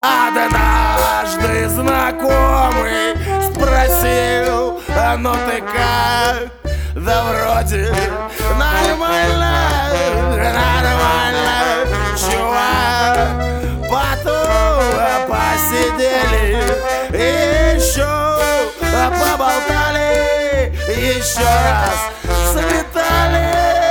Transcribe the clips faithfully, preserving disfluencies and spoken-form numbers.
Однажды знакомый спросил: а ну ты как? Да вроде нормально, нормально, чувак. Потом посидели, еще поболтали, еще раз слетали,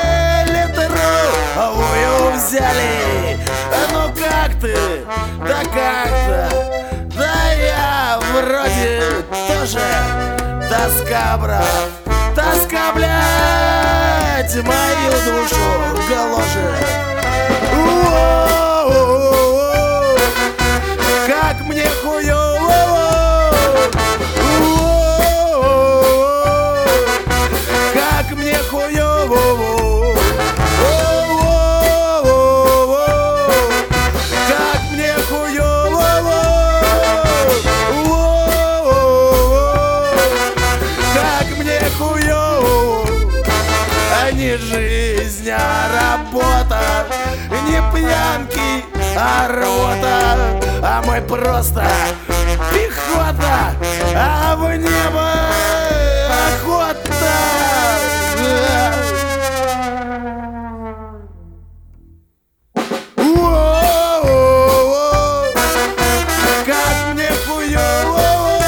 литровую взяли. Ну как ты? Да как-то, да я вроде тоже тоска, брат, тоска, блядь, мою душу гложет. О-о-о-о, как мне хуёво, о-о-о-о, как мне хуёво. Не жизнь, а работа, не пьянки, а рота, а мы просто пехота, а в небо охота. О-о-о-о, как мне хуёво.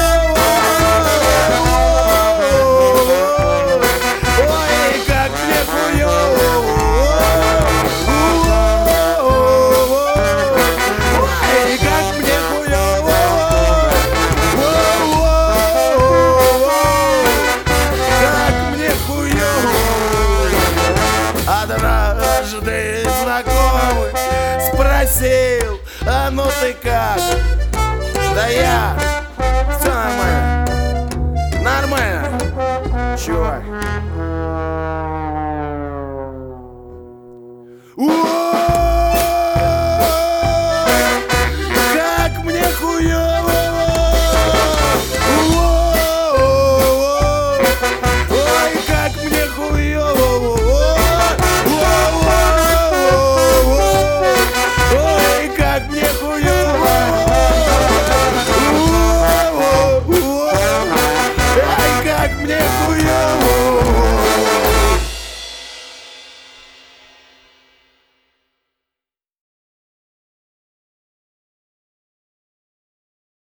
Однажды знакомый спросил: а ну ты как? Да я, все нормально, нормально, чувак. Как мне хуёво. Ой, как мне хуёво. Как мне